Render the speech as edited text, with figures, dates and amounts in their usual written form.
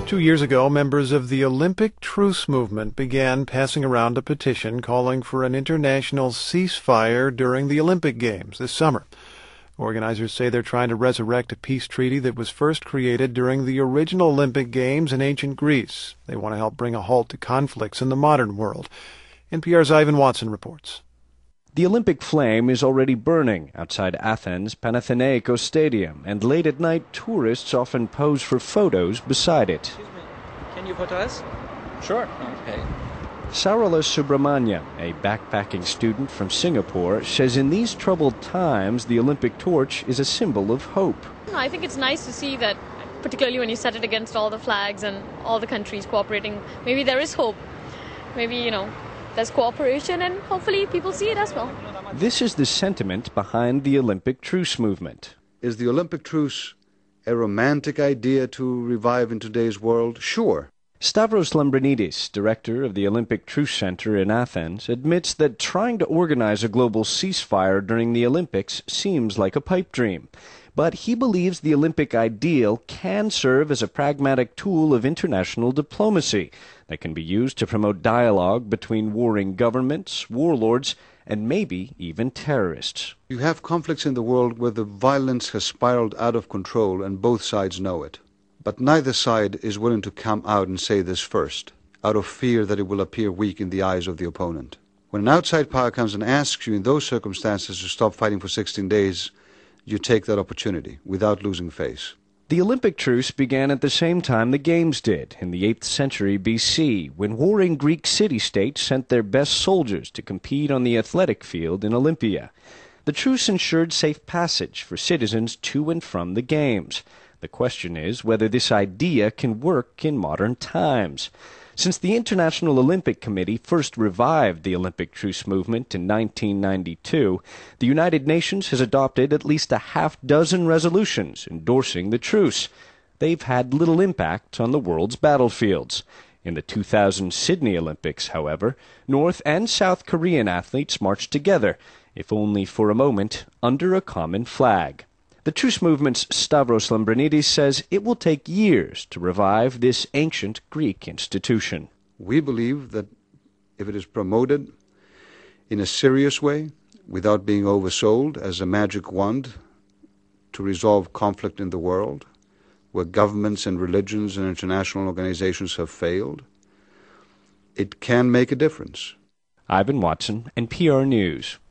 2 years ago, members of the Olympic Truce Movement began passing around a petition calling for an international ceasefire during the Olympic Games this summer. Organizers say they're trying to resurrect a peace treaty that was first created during the original Olympic Games in ancient Greece. They want to help bring a halt to conflicts in the modern world. NPR's Ivan Watson reports. The Olympic flame is already burning outside Athens' Panathinaikos Stadium, and late at night, tourists often pose for photos beside it. Excuse me, can you photo us? Sure. Okay. Sarala Subramanya, a backpacking student from Singapore, says in these troubled times, the Olympic torch is a symbol of hope. I think it's nice to see that, particularly when you set it against all the flags and all the countries cooperating, maybe there is hope. Maybe, there's cooperation, and hopefully people see it as well. This is the sentiment behind the Olympic Truce movement. Is the Olympic truce a romantic idea to revive in today's world? Sure. Stavros Lambrinidis, director of the Olympic Truce Center in Athens, admits that trying to organize a global ceasefire during the Olympics seems like a pipe dream. But he believes the Olympic ideal can serve as a pragmatic tool of international diplomacy that can be used to promote dialogue between warring governments, warlords, and maybe even terrorists. You have conflicts in the world where the violence has spiraled out of control and both sides know it. But neither side is willing to come out and say this first, out of fear that it will appear weak in the eyes of the opponent. When an outside power comes and asks you in those circumstances to stop fighting for 16 days, you take that opportunity without losing face. The Olympic truce began at the same time the Games did, in the 8th century BC, when warring Greek city-states sent their best soldiers to compete on the athletic field in Olympia. The truce ensured safe passage for citizens to and from the Games. The question is whether this idea can work in modern times. Since the International Olympic Committee first revived the Olympic Truce movement in 1992, the United Nations has adopted at least a half-dozen resolutions endorsing the truce. They've had little impact on the world's battlefields. In the 2000 Sydney Olympics, however, North and South Korean athletes marched together, if only for a moment, under a common flag. The truce movement's Stavros Lambrinidis says it will take years to revive this ancient Greek institution. We believe that if it is promoted in a serious way, without being oversold as a magic wand to resolve conflict in the world, where governments and religions and international organizations have failed, it can make a difference. Ivan Watson, NPR News.